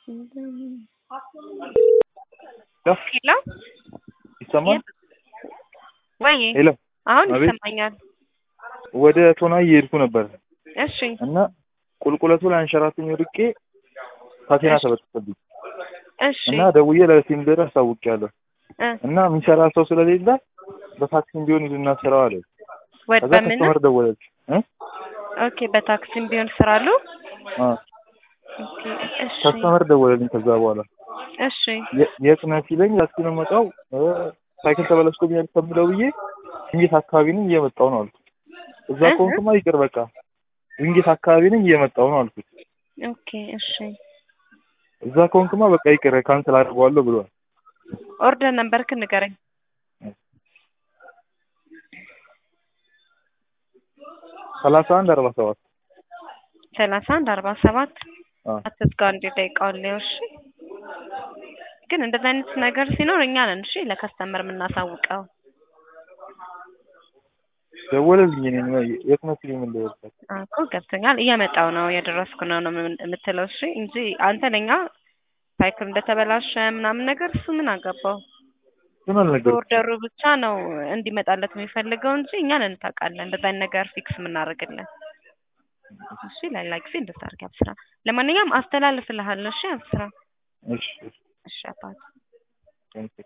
ሄሎ ይሰማል? ወይ ሄሎ አሁን አቤት። ይሰማኛል። ወደ ቶና እየሄድኩ ነበር እሺ እና ቁልቁለቱ ላይ አንሸራትኝ ወድቄ ካቴና እሺ ተበጠሰብኝ እሺ እና ደውዬ ለቲምበር አሳውቄያለሁ እና የሚሰራ ሰው ስለሌለ በታክሲም ቢሆን ልናሰራው አለ። ወደ ከዛ በምን ከስተመር ደወለች ኦኬ በታክሲም ቢሆን ስራሉ ኦኬ እሺ ከስተመር ደወለልኝ። ከዛ በኋላ እሺ የት ነህ ሲለኝ ታክሲ ነው የምመጣው ሳይክል ተበላሽቶብኛል ከምለው ብዬ እንዴት አካባቢ ነኝ እየመጣሁ ነው አልኩት። እዛ ከሆንኩማ ይቅር በቃ እንዴት አካባቢ ነኝ እየመጣሁ ነው አልኩት። ኦኬ እሺ እዛ ከሆንኩማ በቃ ይቅር ካንሰል አድርገዋለሁ ብሏል። ኦርደር ነምበርክን ንገረኝ። 3147 3147 አትዝጋ እንደ ደቂቃው እሺ። ግን እንደዚህ አይነት ነገር ሲኖር እኛ ነን እሺ ለከስተመር የምናሳውቀው። ደወለልኝ እኔ የት ነው ሲለኝ ምን ልበል እኮ ገብቶኛል። እየመጣው ነው የደረስኩ ነው የምትለው እሺ እንጂ አንተ ለኛ ሳይክል እንደተበላሸ ምናምን ነገር እሱ ምን አገባው? ምን አልነገርኩት። ኦርደሩ ብቻ ነው እንዲመጣለት የሚፈልገው እንጂ እኛ ነን ታውቃለህ እንደዚህ አይነት ነገር ፊክስ የምናደርግልን። እሺ ላይክ ፊልድ ታርጋ አብስራ። ለማንኛውም አስተላልፍልሃለሁ እሺ አብስራ። እሺ እሺ አባት